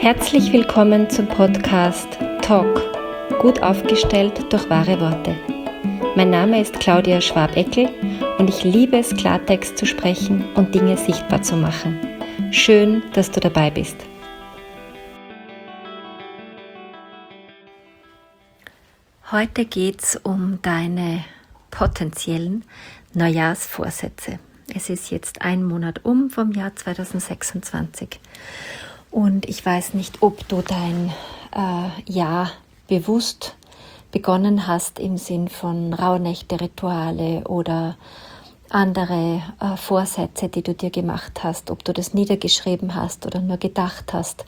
Herzlich willkommen zum Podcast Talk, gut aufgestellt durch wahre Worte. Mein Name ist Claudia Schwab-Eckel und ich liebe es, Klartext zu sprechen und Dinge sichtbar zu machen. Schön, dass du dabei bist. Heute geht es um deine potenziellen Neujahrsvorsätze. Es ist jetzt ein Monat vom Jahr 2026 und ich weiß nicht, ob du dein Jahr bewusst begonnen hast im Sinn von Rauhnächte, Rituale oder andere Vorsätze, die du dir gemacht hast, ob du das niedergeschrieben hast oder nur gedacht hast.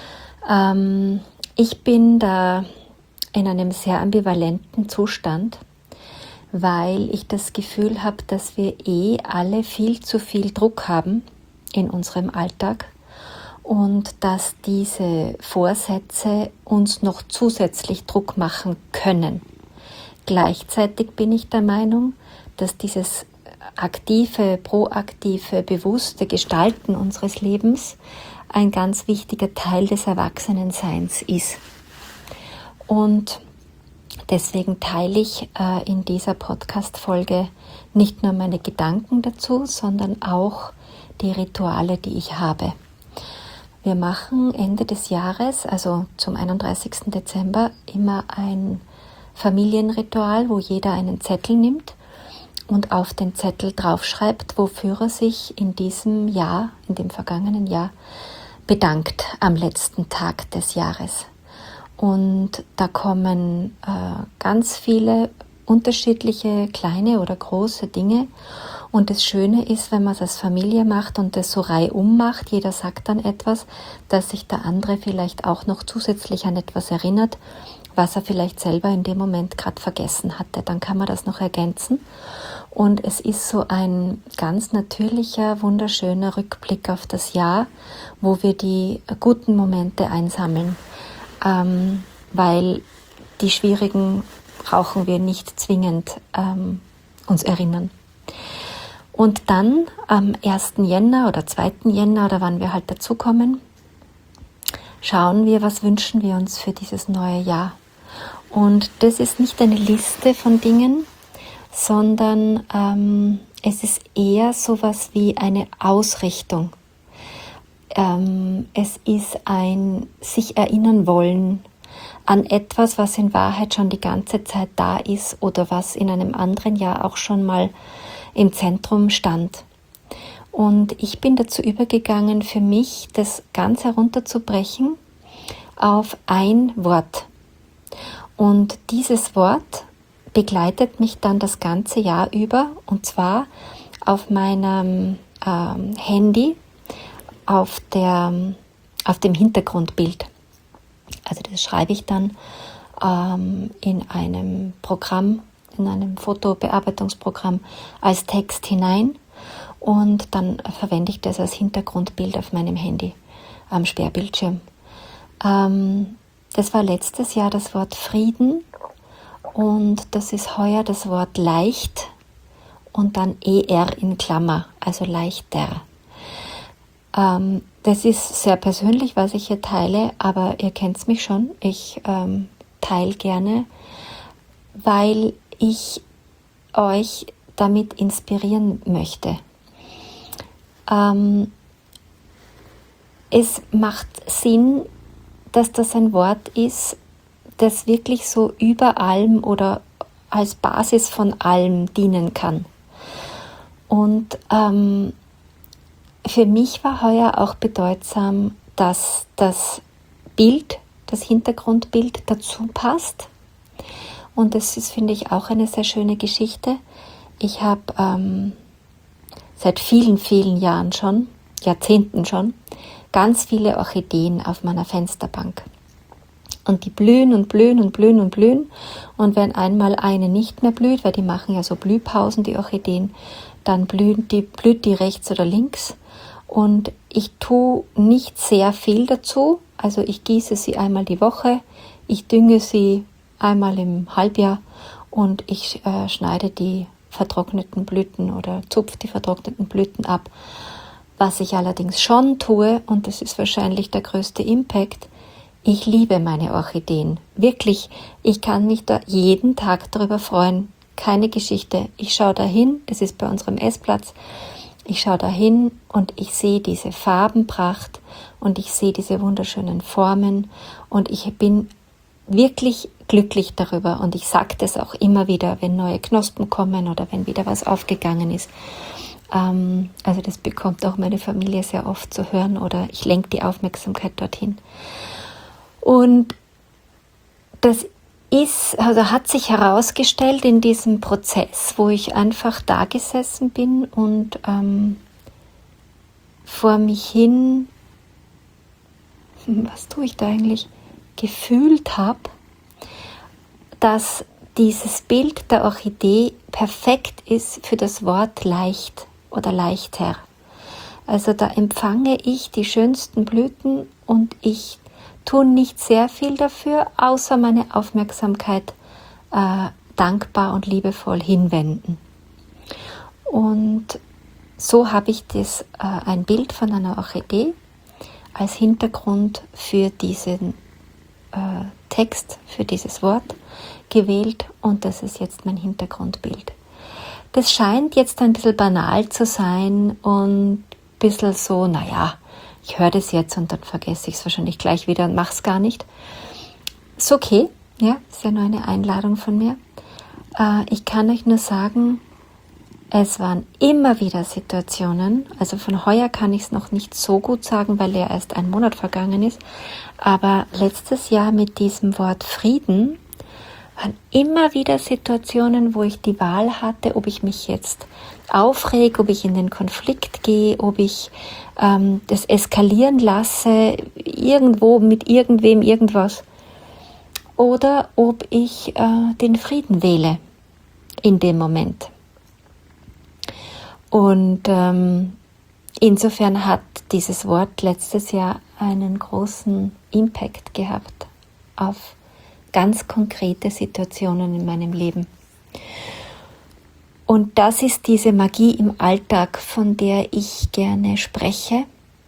Ich bin da in einem sehr ambivalenten Zustand, weil ich das Gefühl habe, dass wir alle viel zu viel Druck haben in unserem Alltag und dass diese Vorsätze uns noch zusätzlich Druck machen können. Gleichzeitig bin ich der Meinung, dass dieses aktive, proaktive, bewusste Gestalten unseres Lebens ein ganz wichtiger Teil des Erwachsenenseins ist. Und deswegen teile ich in dieser Podcast-Folge nicht nur meine Gedanken dazu, sondern auch die Rituale, die ich habe. Wir machen Ende des Jahres, also zum 31. Dezember, immer ein Familienritual, wo jeder einen Zettel nimmt und auf den Zettel draufschreibt, wofür er sich in diesem Jahr, in dem vergangenen Jahr, bedankt am letzten Tag des Jahres. Und da kommen ganz viele unterschiedliche kleine oder große Dinge. Und das Schöne ist, wenn man es als Familie macht und das so reihum macht, jeder sagt dann etwas, dass sich der andere vielleicht auch noch zusätzlich an etwas erinnert, was er vielleicht selber in dem Moment gerade vergessen hatte. Dann kann man das noch ergänzen. Und es ist so ein ganz natürlicher, wunderschöner Rückblick auf das Jahr, wo wir die guten Momente einsammeln. Weil die schwierigen brauchen wir nicht zwingend uns erinnern. Und dann am 1. Jänner oder 2. Jänner oder wann wir halt dazukommen, schauen wir, was wünschen wir uns für dieses neue Jahr. Und das ist nicht eine Liste von Dingen, sondern es ist eher sowas wie eine Ausrichtung. Es ist ein sich erinnern wollen an etwas, was in Wahrheit schon die ganze Zeit da ist oder was in einem anderen Jahr auch schon mal im Zentrum stand. Und ich bin dazu übergegangen, für mich das ganz herunterzubrechen auf ein Wort. Und dieses Wort begleitet mich dann das ganze Jahr über, und zwar auf meinem Handy, auf dem Hintergrundbild. Also das schreibe ich dann in einem Programm, in einem Fotobearbeitungsprogramm als Text hinein und dann verwende ich das als Hintergrundbild auf meinem Handy am Sperrbildschirm. Das war letztes Jahr das Wort Frieden und das ist heuer das Wort leicht und dann ER in Klammer, also leichter. Das ist sehr persönlich, was ich hier teile, aber ihr kennt mich schon. Ich teile gerne, weil ich euch damit inspirieren möchte. Es macht Sinn, dass das ein Wort ist, das wirklich so über allem oder als Basis von allem dienen kann. Und für mich war heuer auch bedeutsam, dass das Bild, das Hintergrundbild dazu passt. Und das ist, finde ich, auch eine sehr schöne Geschichte. Ich habe seit vielen, vielen Jahren schon, Jahrzehnten schon, ganz viele Orchideen auf meiner Fensterbank. Und die blühen und blühen und blühen und blühen. Und wenn einmal eine nicht mehr blüht, weil die machen ja so Blühpausen, die Orchideen, dann blüht die rechts oder links. Und ich tue nicht sehr viel dazu. Also ich gieße sie einmal die Woche, ich dünge sie einmal im Halbjahr und ich schneide die vertrockneten Blüten oder zupfe die vertrockneten Blüten ab. Was ich allerdings schon tue, und das ist wahrscheinlich der größte Impact, ich liebe meine Orchideen. Wirklich, ich kann mich da jeden Tag darüber freuen. Keine Geschichte. Ich schaue da hin, das ist bei unserem Essplatz, ich schaue da hin und ich sehe diese Farbenpracht und ich sehe diese wunderschönen Formen und ich bin wirklich glücklich darüber und ich sage das auch immer wieder, wenn neue Knospen kommen oder wenn wieder was aufgegangen ist. Also das bekommt auch meine Familie sehr oft zu hören oder ich lenke die Aufmerksamkeit dorthin. Und das hat sich herausgestellt in diesem Prozess, wo ich einfach da gesessen bin und vor mich hin, was tue ich da eigentlich, gefühlt habe, dass dieses Bild der Orchidee perfekt ist für das Wort leicht oder leichter. Also da empfange ich die schönsten Blüten und ich tue nicht sehr viel dafür, außer meine Aufmerksamkeit dankbar und liebevoll hinwenden. Und so habe ich ein Bild von einer Orchidee als Hintergrund für diesen Text, für dieses Wort gewählt und das ist jetzt mein Hintergrundbild. Das scheint jetzt ein bisschen banal zu sein und ein bisschen so, naja, ich höre das jetzt und dann vergesse ich es wahrscheinlich gleich wieder und mache es gar nicht. Ist okay, ja, ist ja nur eine Einladung von mir. Ich kann euch nur sagen, es waren immer wieder Situationen, also von heuer kann ich es noch nicht so gut sagen, weil ja erst ein Monat vergangen ist, aber letztes Jahr mit diesem Wort Frieden waren immer wieder Situationen, wo ich die Wahl hatte, ob ich mich jetzt aufrege, ob ich in den Konflikt gehe, ob ich das eskalieren lasse, irgendwo mit irgendwem irgendwas, oder ob ich den Frieden wähle in dem Moment. Und insofern hat dieses Wort letztes Jahr einen großen Impact gehabt auf ganz konkrete Situationen in meinem Leben. Und das ist diese Magie im Alltag, von der ich gerne spreche.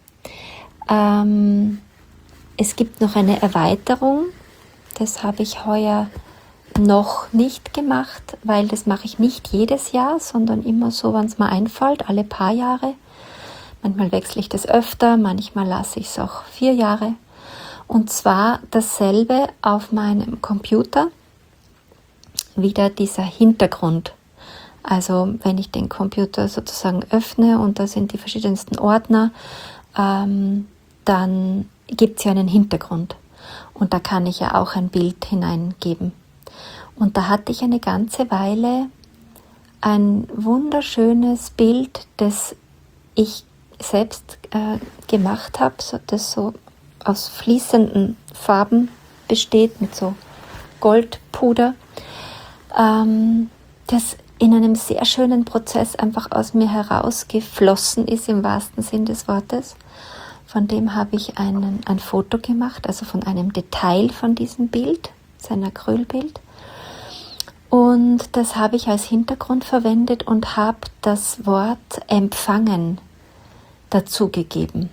Es gibt noch eine Erweiterung, das habe ich heuer noch nicht gemacht, weil das mache ich nicht jedes Jahr, sondern immer so, wann es mir einfällt, alle paar Jahre. Manchmal wechsle ich das öfter, manchmal lasse ich es auch 4 Jahre. Und zwar dasselbe auf meinem Computer, wieder dieser Hintergrund. Also wenn ich den Computer sozusagen öffne und da sind die verschiedensten Ordner, dann gibt es ja einen Hintergrund. Und da kann ich ja auch ein Bild hineingeben. Und da hatte ich eine ganze Weile ein wunderschönes Bild, das ich selbst gemacht habe, das so aus fließenden Farben besteht, mit so Goldpuder, das in einem sehr schönen Prozess einfach aus mir herausgeflossen ist, im wahrsten Sinn des Wortes. Von dem habe ich ein Foto gemacht, also von einem Detail von diesem Bild, sein Acrylbild. Und das habe ich als Hintergrund verwendet und habe das Wort empfangen dazugegeben,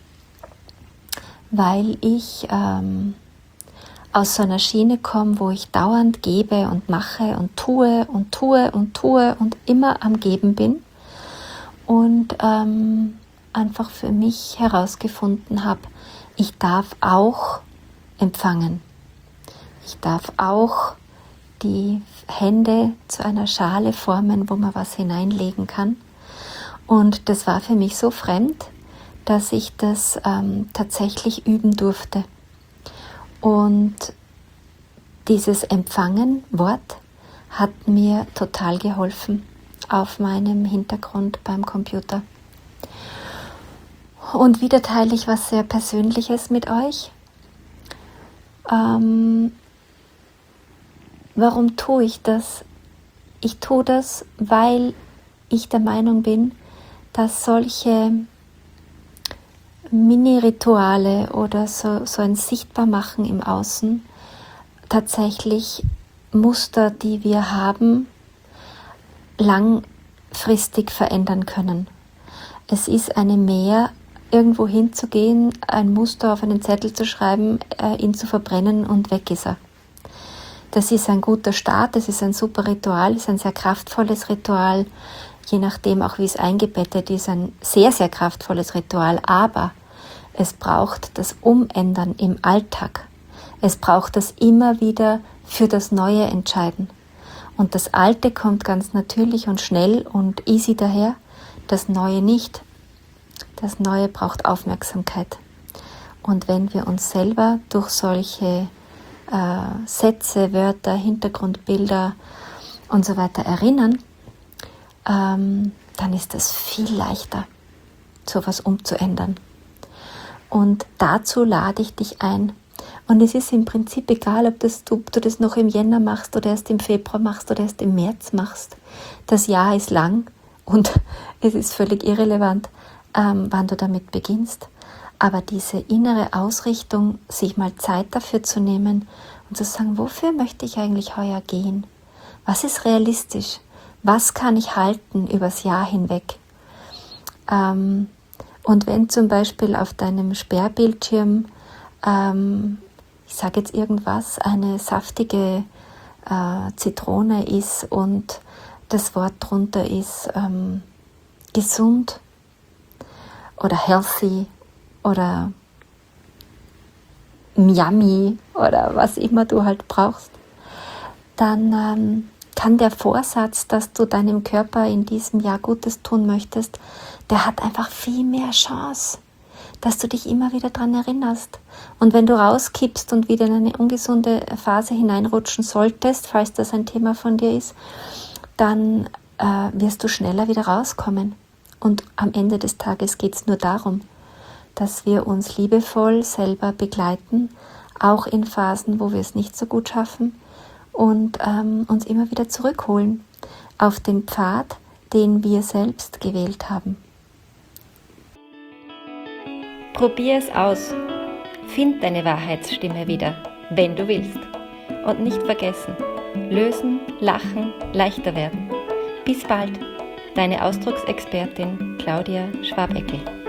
weil ich aus so einer Schiene komme, wo ich dauernd gebe und mache und tue und tue und tue und immer am Geben bin und einfach für mich herausgefunden habe, ich darf auch empfangen. Ich darf auch die Hände zu einer Schale formen, wo man was hineinlegen kann. Und das war für mich so fremd, dass ich das tatsächlich üben durfte. Und dieses Empfangen-Wort hat mir total geholfen auf meinem Hintergrund beim Computer. Und wieder teile ich was sehr Persönliches mit euch. Warum tue ich das? Ich tue das, weil ich der Meinung bin, dass solche Mini-Rituale oder so ein Sichtbarmachen im Außen tatsächlich Muster, die wir haben, langfristig verändern können. Es ist eine Mehr, irgendwo hinzugehen, ein Muster auf einen Zettel zu schreiben, ihn zu verbrennen und weg ist er. Das ist ein guter Start, das ist ein super Ritual, ist ein sehr kraftvolles Ritual, je nachdem auch wie es eingebettet ist, ein sehr, sehr kraftvolles Ritual, aber es braucht das Umändern im Alltag. Es braucht das immer wieder für das Neue entscheiden. Und das Alte kommt ganz natürlich und schnell und easy daher, das Neue nicht. Das Neue braucht Aufmerksamkeit. Und wenn wir uns selber durch solche Sätze, Wörter, Hintergrundbilder und so weiter erinnern, dann ist es viel leichter, sowas umzuändern. Und dazu lade ich dich ein. Und es ist im Prinzip egal, ob du das noch im Jänner machst oder erst im Februar machst oder erst im März machst. Das Jahr ist lang und es ist völlig irrelevant, wann du damit beginnst. Aber diese innere Ausrichtung, sich mal Zeit dafür zu nehmen und zu sagen, wofür möchte ich eigentlich heuer gehen? Was ist realistisch? Was kann ich halten übers Jahr hinweg? Und wenn zum Beispiel auf deinem Sperrbildschirm, ich sage jetzt irgendwas, eine saftige Zitrone ist und das Wort drunter ist gesund oder healthy oder yummy oder was immer du halt brauchst, dann kann der Vorsatz, dass du deinem Körper in diesem Jahr Gutes tun möchtest, der hat einfach viel mehr Chance, dass du dich immer wieder daran erinnerst. Und wenn du rauskippst und wieder in eine ungesunde Phase hineinrutschen solltest, falls das ein Thema von dir ist, dann wirst du schneller wieder rauskommen. Und am Ende des Tages geht es nur darum, dass wir uns liebevoll selber begleiten, auch in Phasen, wo wir es nicht so gut schaffen und uns immer wieder zurückholen auf den Pfad, den wir selbst gewählt haben. Probier es aus. Find deine Wahrheitsstimme wieder, wenn du willst. Und nicht vergessen, lösen, lachen, leichter werden. Bis bald, deine Ausdrucksexpertin Claudia Schwabeckel.